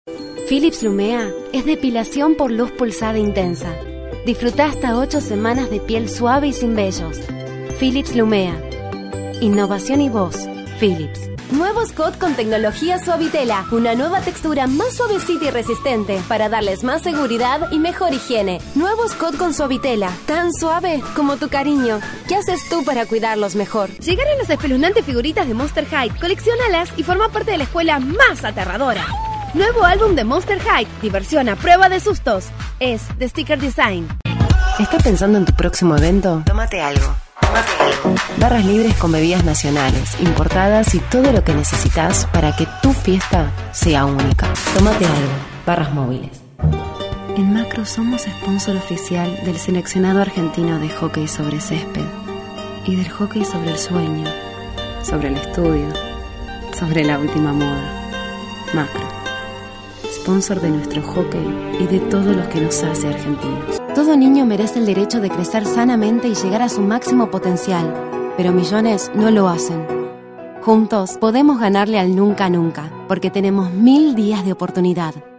Philips Lumea es depilación por luz pulsada intensa. Disfruta hasta 8 semanas de piel suave y sin vellos. Philips Lumea. Innovación y voz. Philips. Nuevo Scott con tecnología Suavitela. Una nueva textura más suavecita y resistente para darles más seguridad y mejor higiene. Nuevo Scott con Suavitela. Tan suave como tu cariño. ¿Qué haces tú para cuidarlos mejor? Llegaron las espeluznantes figuritas de Monster High. Colecciónalas y forma parte de la escuela más aterradora. Nuevo álbum de Monster High. Diversión a prueba de sustos. Es The Sticker Design. ¿Estás pensando en tu próximo evento? Tómate algo. Barras libres con bebidas nacionales, importadas y todo lo que necesitas para que tu fiesta sea única. Tómate algo. Barras móviles. En Macro somos sponsor oficial del seleccionado argentino de hockey sobre césped y del hockey sobre el sueño, sobre el estudio, sobre la última moda. Macro. Sponsor de nuestro hockey y de todos los que nos hace argentinos. Todo niño merece el derecho de crecer sanamente y llegar a su máximo potencial, pero millones no lo hacen. Juntos podemos ganarle al nunca nunca, porque tenemos 1000 días de oportunidad.